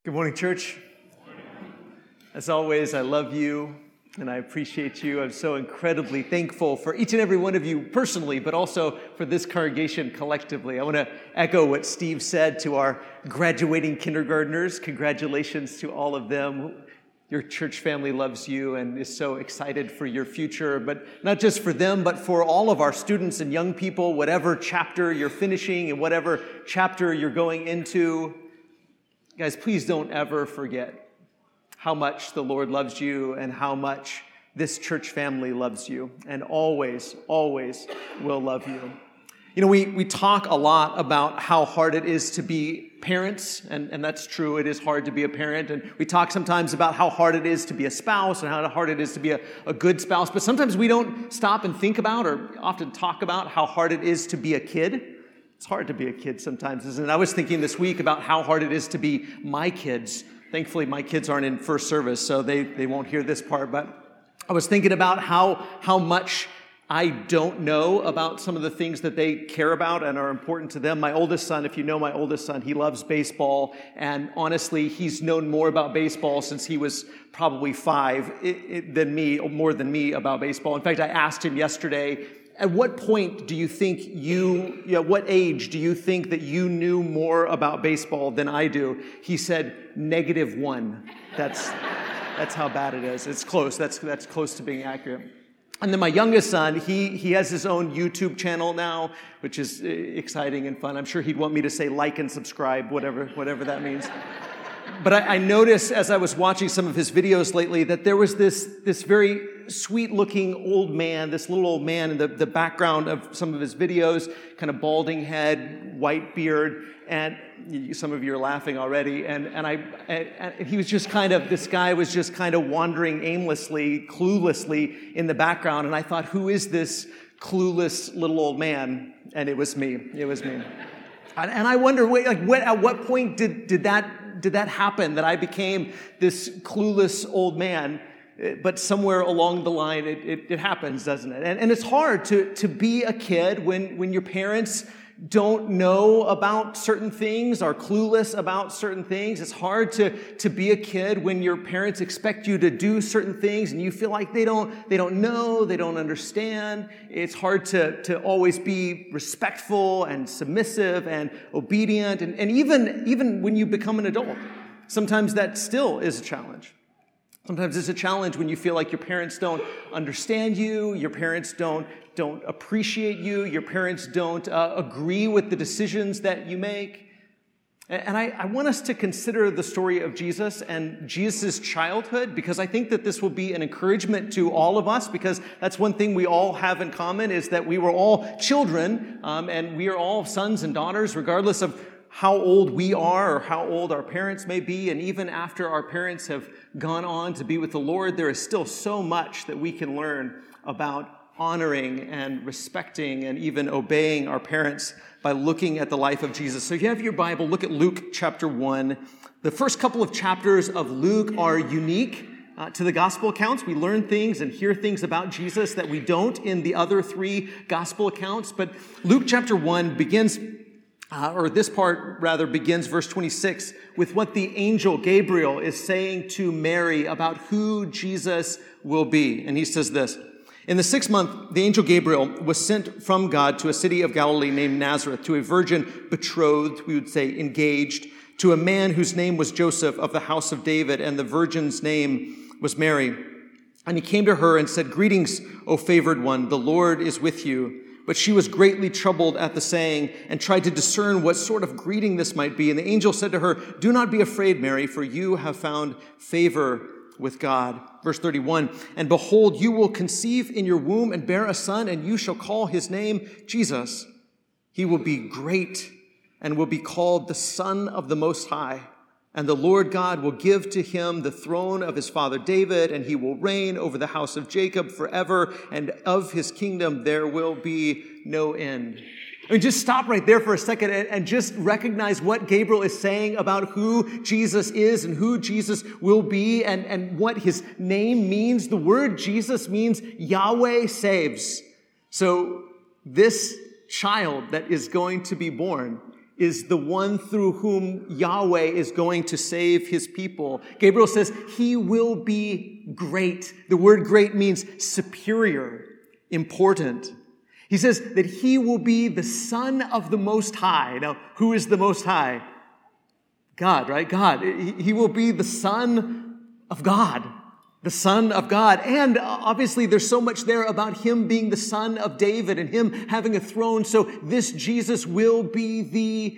Good morning, church. As always, I love you and I appreciate you. I'm so incredibly thankful for each and every one of you personally, but also for this congregation collectively. I want to echo what Steve said to our graduating kindergartners. Congratulations to all of them. Your church family loves you and is so excited for your future, but not just for them, but for all of our students and young people, whatever chapter you're finishing and whatever chapter you're going into. Guys, please don't ever forget how much the Lord loves you and how much this church family loves you and always, always will love you. You know, we talk a lot about how hard it is to be parents, and that's true. It is hard to be a parent. And we talk sometimes about how hard it is to be a spouse and how hard it is to be a good spouse. But sometimes we don't stop and think about or often talk about how hard it is to be a kid. It's hard to be a kid sometimes, isn't it? I was thinking this week about how hard it is to be my kids. Thankfully, my kids aren't in first service, so they won't hear this part. But I was thinking about how much I don't know about some of the things that they care about and are important to them. My oldest son, if you know my oldest son, he loves baseball. And honestly, he's known more about baseball since he was probably 5 more than me about baseball. In fact, I asked him yesterday, at what point do you think what age do you think that you knew more about baseball than I do? He said, -1. That's how bad it is. It's close. That's close to being accurate. And then my youngest son, he has his own YouTube channel now, which is exciting and fun. I'm sure he'd want me to say like and subscribe, whatever that means. But I noticed as I was watching some of his videos lately that there was this very sweet-looking old man, this little old man in the background of some of his videos, kind of balding head, white beard, and some of you are laughing already. And he was just this guy was just kind of wandering aimlessly, cluelessly in the background. And I thought, who is this clueless little old man? And it was me. It was me. And I wonder, at what point did that happen, that I became this clueless old man? But somewhere along the line, it happens, doesn't it? And it's hard to be a kid when your parents don't know about certain things, are clueless about certain things. It's hard to be a kid when your parents expect you to do certain things and you feel like they don't know, they don't understand. It's hard to always be respectful and submissive and obedient. And even when you become an adult, sometimes that still is a challenge. Sometimes it's a challenge when you feel like your parents don't understand you, your parents don't appreciate you, your parents don't agree with the decisions that you make. And I want us to consider the story of Jesus and Jesus' childhood, because I think that this will be an encouragement to all of us, because that's one thing we all have in common, is that we were all children, and we are all sons and daughters, regardless of how old we are or how old our parents may be. And even after our parents have gone on to be with the Lord, there is still so much that we can learn about honoring and respecting and even obeying our parents by looking at the life of Jesus. So if you have your Bible, look at Luke chapter 1. The first couple of chapters of Luke are unique to the gospel accounts. We learn things and hear things about Jesus that we don't in the other 3 gospel accounts. But Luke chapter 1 begins verse 26 with what the angel Gabriel is saying to Mary about who Jesus will be. And he says this: in the 6th month, the angel Gabriel was sent from God to a city of Galilee named Nazareth, to a virgin betrothed, we would say engaged, to a man whose name was Joseph of the house of David, and the virgin's name was Mary. And he came to her and said, "Greetings, O favored one, the Lord is with you." But she was greatly troubled at the saying and tried to discern what sort of greeting this might be. And the angel said to her, "Do not be afraid, Mary, for you have found favor with God." Verse 31, "And behold, you will conceive in your womb and bear a son, and you shall call his name Jesus. He will be great and will be called the Son of the Most High. And the Lord God will give to him the throne of his father David, and he will reign over the house of Jacob forever, and of his kingdom there will be no end." I mean, just stop right there for a second and just recognize what Gabriel is saying about who Jesus is and who Jesus will be and what his name means. The word Jesus means Yahweh saves. So this child that is going to be born is the one through whom Yahweh is going to save his people. Gabriel says he will be great. The word great means superior, important. He says that he will be the Son of the Most High. Now, who is the Most High? God, right? God. He will be the Son of God. The Son of God. And obviously there's so much there about him being the son of David and him having a throne. So this Jesus will be the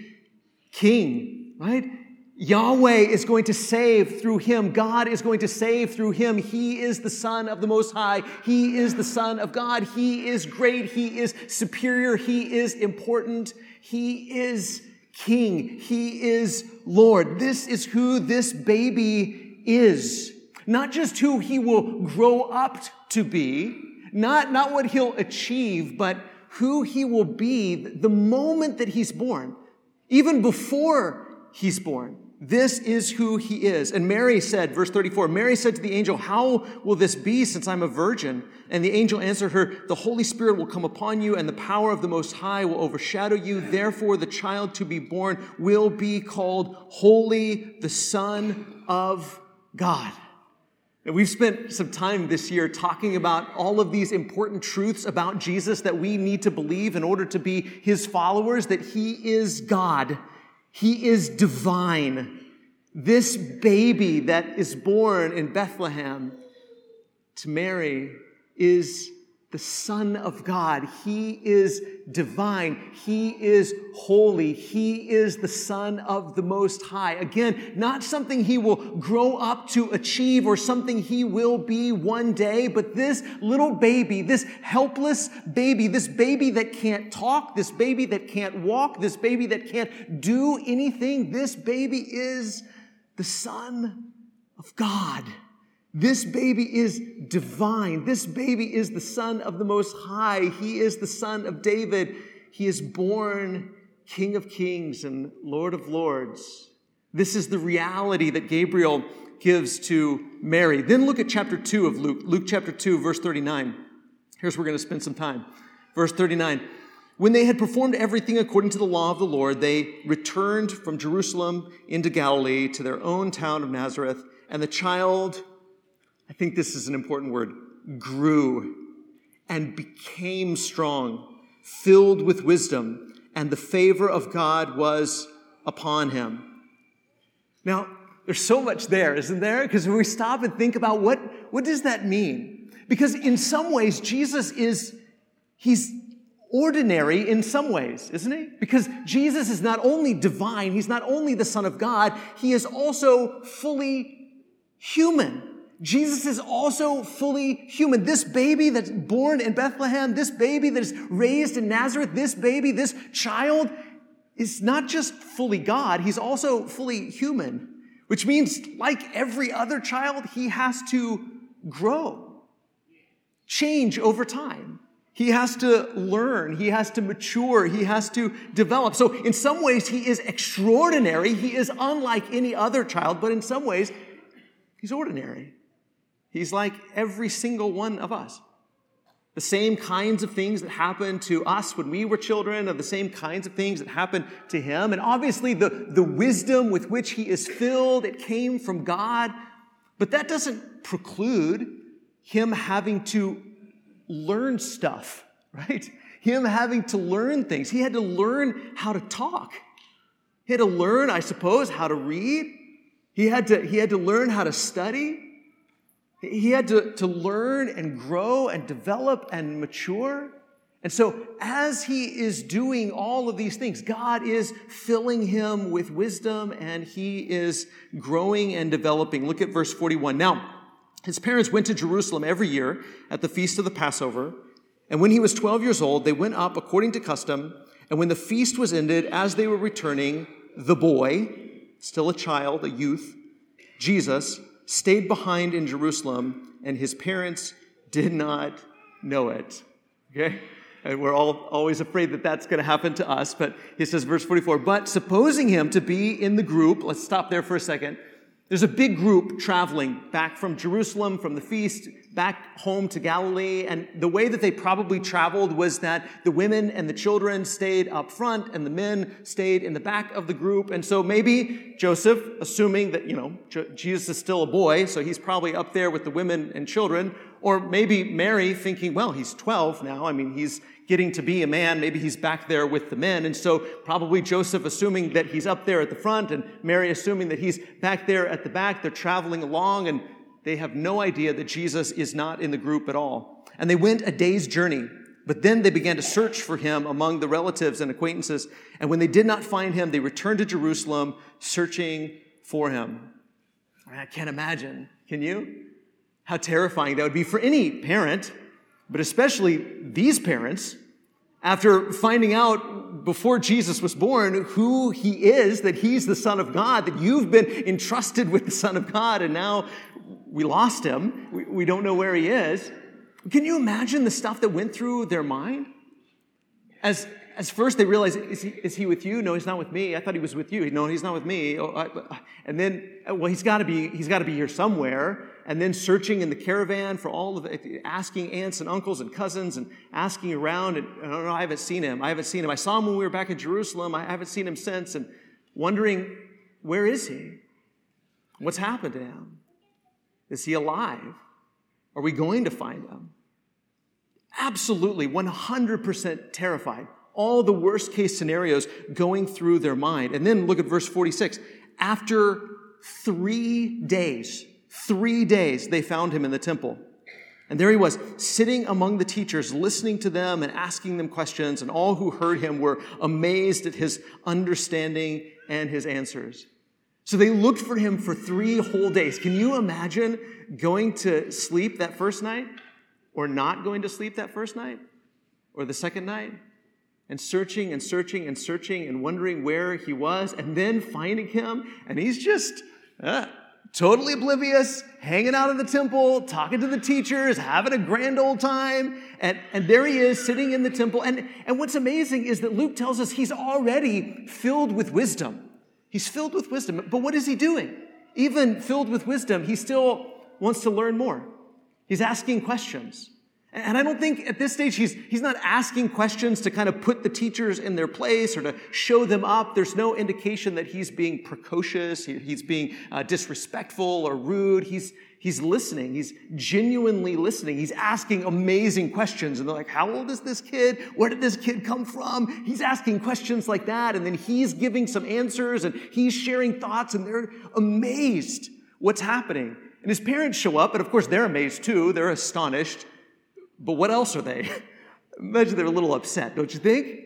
king, right? Yahweh is going to save through him. God is going to save through him. He is the Son of the Most High. He is the Son of God. He is great. He is superior. He is important. He is King. He is Lord. This is who this baby is. Not just who he will grow up to be, not what he'll achieve, but who he will be the moment that he's born, even before he's born. This is who he is. And Mary said, verse 34, Mary said to the angel, "How will this be since I'm a virgin?" And the angel answered her, "The Holy Spirit will come upon you, and the power of the Most High will overshadow you. Therefore, the child to be born will be called Holy, the Son of God." And we've spent some time this year talking about all of these important truths about Jesus that we need to believe in order to be his followers, that he is God. He is divine. This baby that is born in Bethlehem to Mary is the Son of God. He is divine. He is holy. He is the Son of the Most High. Again, not something he will grow up to achieve or something he will be one day, but this little baby, this helpless baby, this baby that can't talk, this baby that can't walk, this baby that can't do anything, this baby is the Son of God. This baby is divine. This baby is the Son of the Most High. He is the Son of David. He is born King of Kings and Lord of Lords. This is the reality that Gabriel gives to Mary. Then look at chapter 2 of Luke. Luke chapter 2, verse 39. Here's where we're going to spend some time. Verse 39. When they had performed everything according to the law of the Lord, they returned from Jerusalem into Galilee to their own town of Nazareth, and the child, I think this is an important word, grew and became strong, filled with wisdom, and the favor of God was upon him. Now, there's so much there, isn't there? Because when we stop and think about what does that mean? Because in some ways, Jesus he's ordinary in some ways, isn't he? Because Jesus is not only divine, he's not only the Son of God, he is also fully human. Jesus is also fully human. This baby that's born in Bethlehem, this baby that is raised in Nazareth, this baby, this child is not just fully God, he's also fully human, which means like every other child, he has to grow, change over time. He has to learn, he has to mature, he has to develop. So in some ways, he is extraordinary. He is unlike any other child, but in some ways, he's ordinary. He's like every single one of us. The same kinds of things that happened to us when we were children are the same kinds of things that happened to him. And obviously the wisdom with which he is filled, it came from God. But that doesn't preclude him having to learn stuff, right? Him having to learn things. He had to learn how to talk. He had to learn, I suppose, how to read. He had to learn how to study. He had to learn and grow and develop and mature. And so as he is doing all of these things, God is filling him with wisdom and he is growing and developing. Look at verse 41. Now, his parents went to Jerusalem every year at the feast of the Passover. And when he was 12 years old, they went up according to custom. And when the feast was ended, as they were returning, the boy, still a child, a youth, Jesus, stayed behind in Jerusalem, and his parents did not know it. Okay? And we're all always afraid that that's going to happen to us. But he says, verse 44, but supposing him to be in the group, let's stop there for a second. There's a big group traveling back from Jerusalem, from the feast, back home to Galilee, and the way that they probably traveled was that the women and the children stayed up front and the men stayed in the back of the group. And so maybe Joseph, assuming that, Jesus is still a boy, so he's probably up there with the women and children, or maybe Mary thinking, well, he's 12 now. I mean, he's getting to be a man. Maybe he's back there with the men. And so probably Joseph assuming that he's up there at the front and Mary assuming that he's back there at the back. They're traveling along and they have no idea that Jesus is not in the group at all. And they went a day's journey, but then they began to search for him among the relatives and acquaintances. And when they did not find him, they returned to Jerusalem searching for him. I can't imagine. Can you? How terrifying that would be for any parent, but especially these parents, after finding out before Jesus was born who he is, that he's the Son of God, that you've been entrusted with the Son of God, and now we lost him. We don't know where he is. Can you imagine the stuff that went through their mind? As first they realize, is he with you? No, he's not with me. I thought he was with you. No, he's not with me. And then, well, he's got to be here somewhere. And then searching in the caravan for all of it, asking aunts and uncles and cousins and asking around. And no, I haven't seen him. I saw him when we were back in Jerusalem. I haven't seen him since. And wondering, where is he? What's happened to him? Is he alive? Are we going to find him? Absolutely, 100% terrified. All the worst case scenarios going through their mind. And then look at verse 46. After 3 days, they found him in the temple. And there he was, sitting among the teachers, listening to them and asking them questions. And all who heard him were amazed at his understanding and his answers. So they looked for him for 3 whole days. Can you imagine going to sleep that first night? Or not going to sleep that first night? Or the second night? And searching and searching and searching and wondering where he was, and then finding him, and he's just totally oblivious, hanging out in the temple, talking to the teachers, having a grand old time, and there he is sitting in the temple. And what's amazing is that Luke tells us he's already filled with wisdom. He's filled with wisdom, but what is he doing? Even filled with wisdom, he still wants to learn more. He's asking questions. And I don't think at this stage he's not asking questions to kind of put the teachers in their place or to show them up. There's no indication that he's being precocious, he's being disrespectful or rude. He's listening. He's genuinely listening. He's asking amazing questions. And they're like, how old is this kid? Where did this kid come from? He's asking questions like that. And then he's giving some answers and he's sharing thoughts and they're amazed what's happening. And his parents show up and of course they're amazed too. They're astonished. But what else are they? Imagine they're a little upset, don't you think?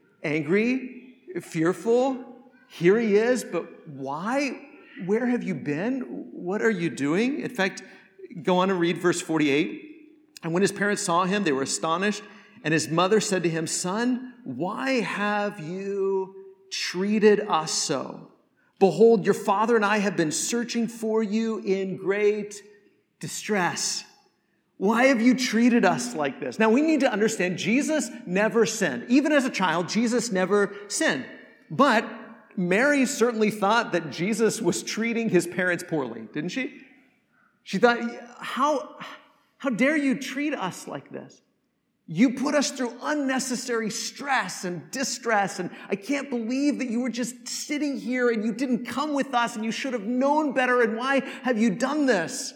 Angry, fearful. Here he is, but why? Where have you been? What are you doing? In fact, go on and read verse 48. And when his parents saw him, they were astonished. And his mother said to him, "Son, why have you treated us so? Behold, your father and I have been searching for you in great distress." Why have you treated us like this? Now, we need to understand Jesus never sinned. Even as a child, Jesus never sinned. But Mary certainly thought that Jesus was treating his parents poorly, didn't she? She thought, how dare you treat us like this? You put us through unnecessary stress and distress, and I can't believe that you were just sitting here and you didn't come with us and you should have known better, and why have you done this?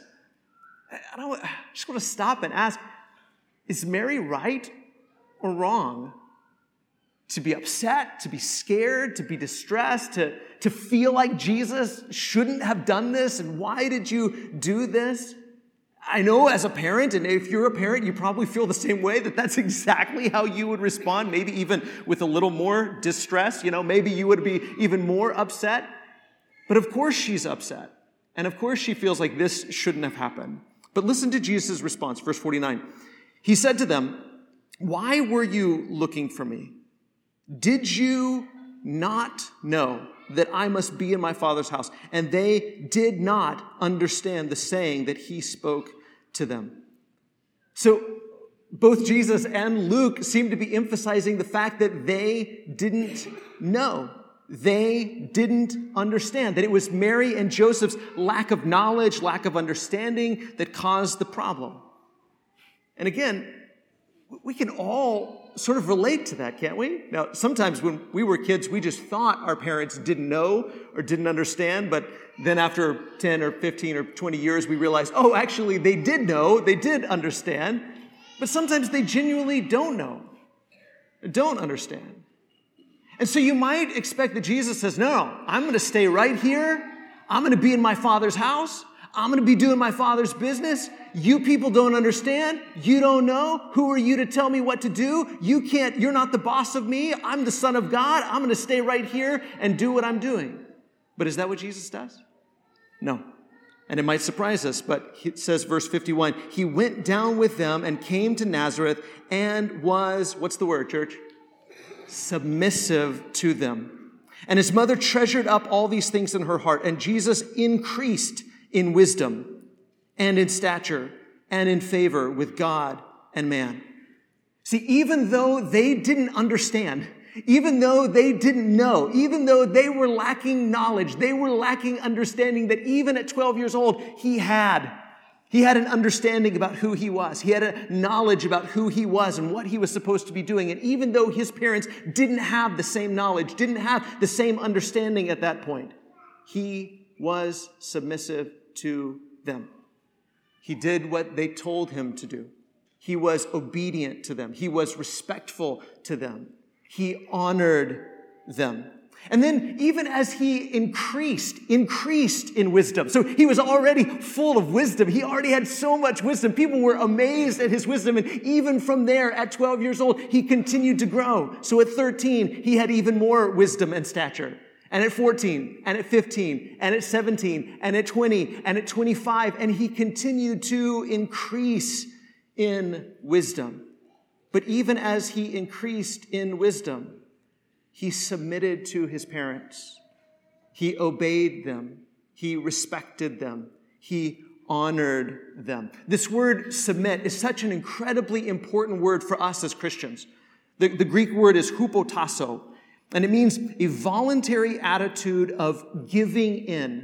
I just want to stop and ask, is Mary right or wrong? To be upset, to be scared, to be distressed, to feel like Jesus shouldn't have done this, and why did you do this? I know as a parent, and if you're a parent, you probably feel the same way, that's exactly how you would respond, maybe even with a little more distress. Maybe you would be even more upset. But of course she's upset. And of course she feels like this shouldn't have happened. But listen to Jesus' response, verse 49. He said to them, "Why were you looking for me? Did you not know that I must be in my Father's house?" And they did not understand the saying that he spoke to them. So both Jesus and Luke seem to be emphasizing the fact that they didn't know. They didn't understand, that it was Mary and Joseph's lack of knowledge, lack of understanding that caused the problem. And again, we can all sort of relate to that, can't we? Now, sometimes when we were kids, we just thought our parents didn't know or didn't understand, but then after 10 or 15 or 20 years, we realized, oh, actually, they did know, they did understand, but sometimes they genuinely don't know, don't understand. And so you might expect that Jesus says, no, I'm going to stay right here. I'm going to be in my Father's house. I'm going to be doing my Father's business. You people don't understand. You don't know. Who are you to tell me what to do? You're not the boss of me. I'm the Son of God. I'm going to stay right here and do what I'm doing. But is that what Jesus does? No. And it might surprise us, but it says, verse 51, he went down with them and came to Nazareth and was, what's the word, church? Submissive to them. And his mother treasured up all these things in her heart, and Jesus increased in wisdom and in stature and in favor with God and man. See, even though they didn't understand, even though they didn't know, even though they were lacking knowledge, they were lacking understanding, that even at 12 years old, he had an understanding about who he was. He had a knowledge about who he was and what he was supposed to be doing. And even though his parents didn't have the same knowledge, didn't have the same understanding at that point, he was submissive to them. He did what they told him to do. He was obedient to them. He was respectful to them. He honored them. And then even as he increased in wisdom. So he was already full of wisdom. He already had so much wisdom. People were amazed at his wisdom. And even from there, at 12 years old, he continued to grow. So at 13, he had even more wisdom and stature. And at 14, and at 15, and at 17, and at 20, and at 25, and he continued to increase in wisdom. But even as he increased in wisdom, he submitted to his parents. He obeyed them. He respected them. He honored them. This word submit is such an incredibly important word for us as Christians. The Greek word is hupotasso, and it means a voluntary attitude of giving in,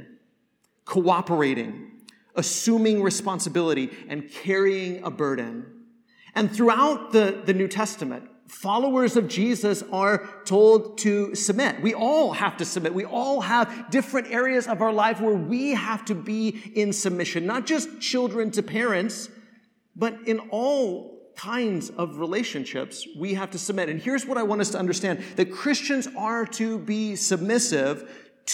cooperating, assuming responsibility, and carrying a burden. And throughout the New Testament, followers of Jesus are told to submit. We all have to submit. We all have different areas of our life where we have to be in submission, not just children to parents, but in all kinds of relationships, we have to submit. And here's what I want us to understand, that Christians are to be submissive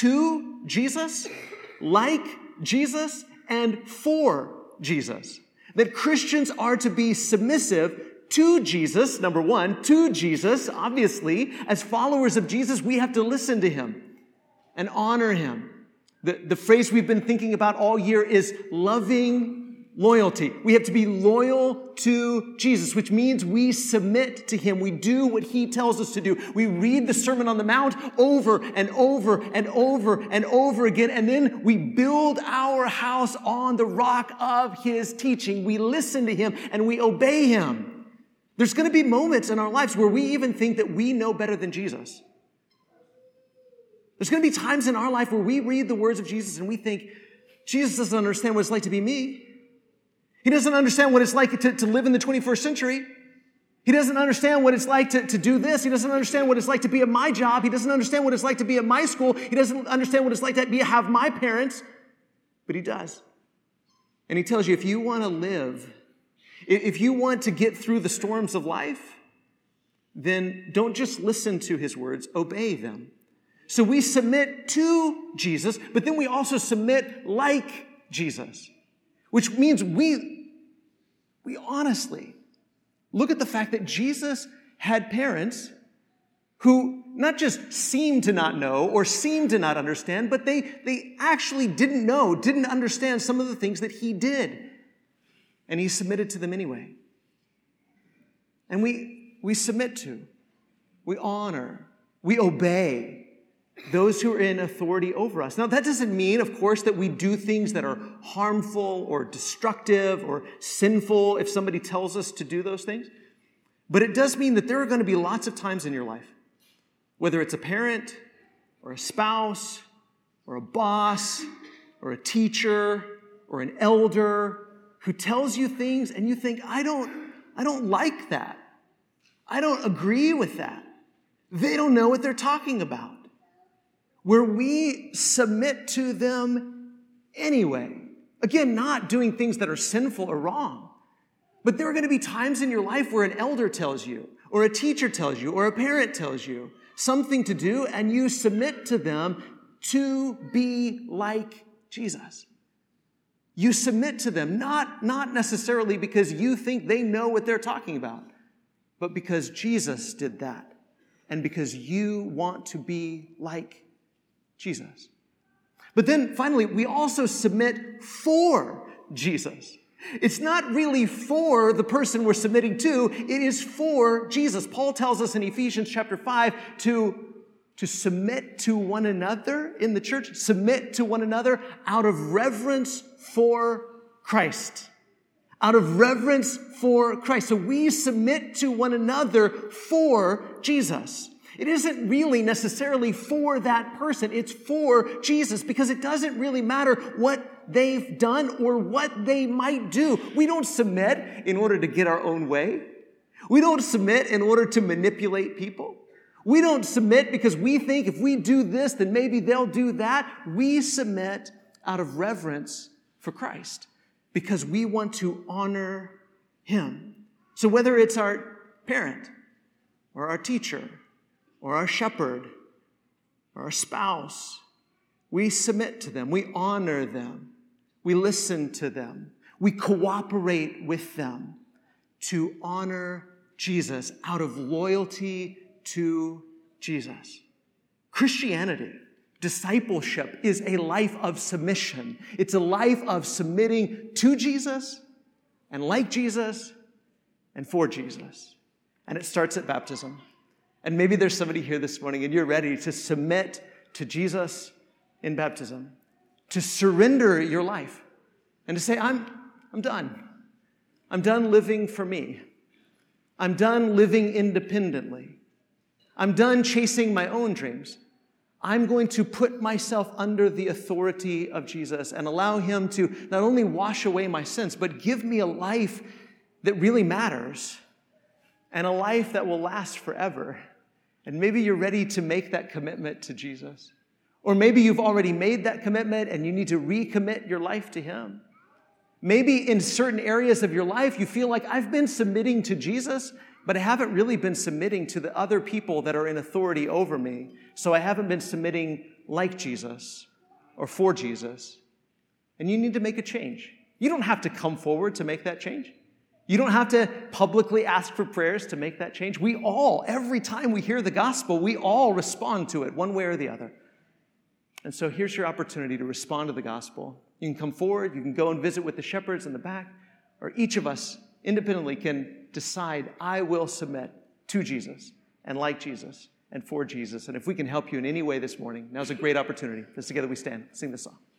to Jesus, like Jesus, and for Jesus. That Christians are to be submissive to Jesus, number one, to Jesus. Obviously, as followers of Jesus, we have to listen to him and honor him. The phrase we've been thinking about all year is loving loyalty. We have to be loyal to Jesus, which means we submit to him. We do what he tells us to do. We read the Sermon on the Mount over and over and over and over again, and then we build our house on the rock of his teaching. We listen to him and we obey him. There's going to be moments in our lives where we even think that we know better than Jesus. There's going to be times in our life where we read the words of Jesus and we think, Jesus doesn't understand what it's like to be me. He doesn't understand what it's like to live in the 21st century. He doesn't understand what it's like to do this. He doesn't understand what it's like to be at my job. He doesn't understand what it's like to be at my school. He doesn't understand what it's like to have my parents. But he does. And he tells you, if you want to live, if you want to get through the storms of life, then don't just listen to his words, obey them. So we submit to Jesus, but then we also submit like Jesus, which means we honestly look at the fact that Jesus had parents who not just seemed to not know or seemed to not understand, but they actually didn't know, didn't understand some of the things that he did. And he submitted to them anyway. And we submit to, we honor, we obey those who are in authority over us. Now, that doesn't mean, of course, that we do things that are harmful or destructive or sinful if somebody tells us to do those things. But it does mean that there are going to be lots of times in your life, whether it's a parent or a spouse or a boss or a teacher or an elder who tells you things and you think, I don't I don't like that. I don't agree with that. They don't know what they're talking about. Where we submit to them anyway. Again, not doing things that are sinful or wrong. But there are going to be times in your life where an elder tells you, or a teacher tells you, or a parent tells you something to do, and you submit to them to be like Jesus. You submit to them, not necessarily because you think they know what they're talking about, but because Jesus did that, and because you want to be like Jesus. But then finally, we also submit for Jesus. It's not really for the person we're submitting to, it is for Jesus. Paul tells us in Ephesians chapter 5 to submit to one another in the church, submit to one another out of reverence for Christ. Out of reverence for Christ. So we submit to one another for Jesus. It isn't really necessarily for that person. It's for Jesus because it doesn't really matter what they've done or what they might do. We don't submit in order to get our own way. We don't submit in order to manipulate people. We don't submit because we think if we do this, then maybe they'll do that. We submit out of reverence for Christ because we want to honor Him. So whether it's our parent or our teacher or our shepherd or our spouse, we submit to them. We honor them. We listen to them. We cooperate with them to honor Jesus out of loyalty to Jesus. Christianity, discipleship, is a life of submission. It's a life of submitting to Jesus and like Jesus and for Jesus. And it starts at baptism. And maybe there's somebody here this morning and you're ready to submit to Jesus in baptism, to surrender your life and to say, I'm done. I'm done living for me. I'm done living independently. I'm done chasing my own dreams. I'm going to put myself under the authority of Jesus and allow Him to not only wash away my sins, but give me a life that really matters and a life that will last forever. And maybe you're ready to make that commitment to Jesus. Or maybe you've already made that commitment and you need to recommit your life to Him. Maybe in certain areas of your life, you feel like I've been submitting to Jesus, but I haven't really been submitting to the other people that are in authority over me. So I haven't been submitting like Jesus or for Jesus. And you need to make a change. You don't have to come forward to make that change. You don't have to publicly ask for prayers to make that change. We all, every time we hear the gospel, we all respond to it one way or the other. And so here's your opportunity to respond to the gospel. You can come forward, you can go and visit with the shepherds in the back, or each of us independently can decide, I will submit to Jesus and like Jesus and for Jesus. And if we can help you in any way this morning, now's a great opportunity. As together we stand, sing this song.